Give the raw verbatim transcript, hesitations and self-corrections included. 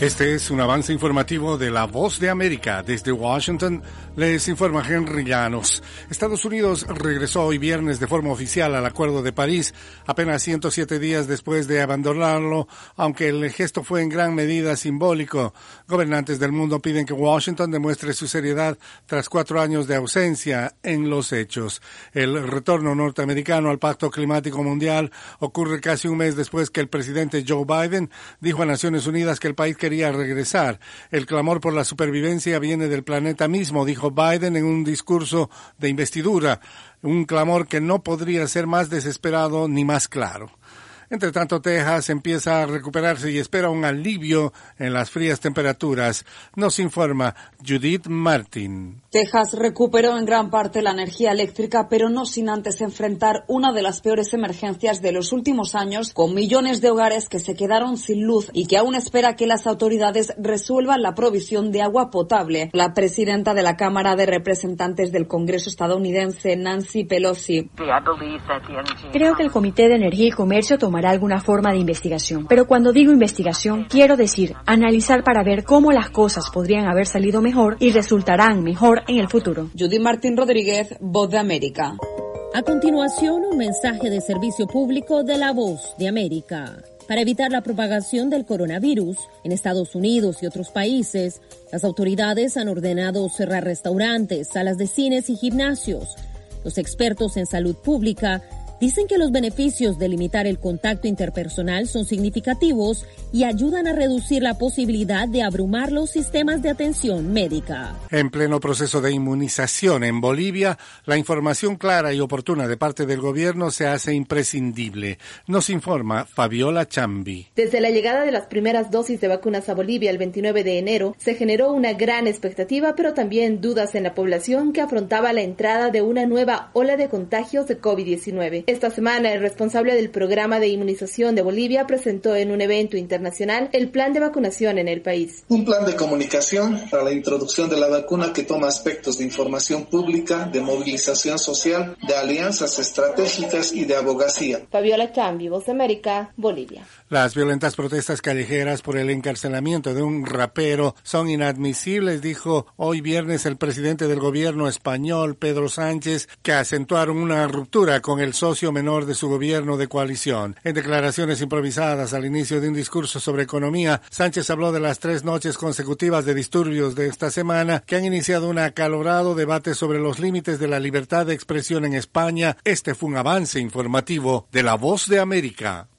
Este es un avance informativo de La Voz de América. Desde Washington les informa Henry Llanos. Estados Unidos regresó hoy viernes de forma oficial al Acuerdo de París, apenas ciento siete días después de abandonarlo, aunque el gesto fue en gran medida simbólico. Gobernantes del mundo piden que Washington demuestre su seriedad tras cuatro años de ausencia en los hechos. El retorno norteamericano al Pacto Climático Mundial ocurre casi un mes después que el presidente Joe Biden dijo a Naciones Unidas que el país quería regresar. El clamor por la supervivencia viene del planeta mismo, dijo Biden en un discurso de investidura, un clamor que no podría ser más desesperado ni más claro. Entre tanto, Texas empieza a recuperarse y espera un alivio en las frías temperaturas. Nos informa Judith Martin. Texas recuperó en gran parte la energía eléctrica, pero no sin antes enfrentar una de las peores emergencias de los últimos años, con millones de hogares que se quedaron sin luz y que aún espera que las autoridades resuelvan la provisión de agua potable. La presidenta de la Cámara de Representantes del Congreso estadounidense, Nancy Pelosi. Creo que el Comité de Energía y Comercio tomará alguna forma de investigación. Pero cuando digo investigación, quiero decir analizar para ver cómo las cosas podrían haber salido mejor y resultarán mejor en el futuro. Judy Martín Rodríguez, Voz de América. A continuación, un mensaje de servicio público de La Voz de América. Para evitar la propagación del coronavirus en Estados Unidos y otros países, las autoridades han ordenado cerrar restaurantes, salas de cines y gimnasios. Los expertos en salud pública dicen que los beneficios de limitar el contacto interpersonal son significativos y ayudan a reducir la posibilidad de abrumar los sistemas de atención médica. En pleno proceso de inmunización en Bolivia, la información clara y oportuna de parte del gobierno se hace imprescindible. Nos informa Fabiola Chambi. Desde la llegada de las primeras dosis de vacunas a Bolivia el veintinueve de enero, se generó una gran expectativa, pero también dudas en la población que afrontaba la entrada de una nueva ola de contagios de COVID diecinueve. Esta semana, el responsable del programa de inmunización de Bolivia presentó en un evento internacional el plan de vacunación en el país. Un plan de comunicación para la introducción de la vacuna que toma aspectos de información pública, de movilización social, de alianzas estratégicas y de abogacía. Fabiola Chambi, Voz de América, Bolivia. Las violentas protestas callejeras por el encarcelamiento de un rapero son inadmisibles, dijo hoy viernes el presidente del gobierno español, Pedro Sánchez, que acentuaron una ruptura con el socio menor de su gobierno de coalición. En declaraciones improvisadas al inicio de un discurso sobre economía, Sánchez habló de las tres noches consecutivas de disturbios de esta semana que han iniciado un acalorado debate sobre los límites de la libertad de expresión en España. Este fue un avance informativo de La Voz de América.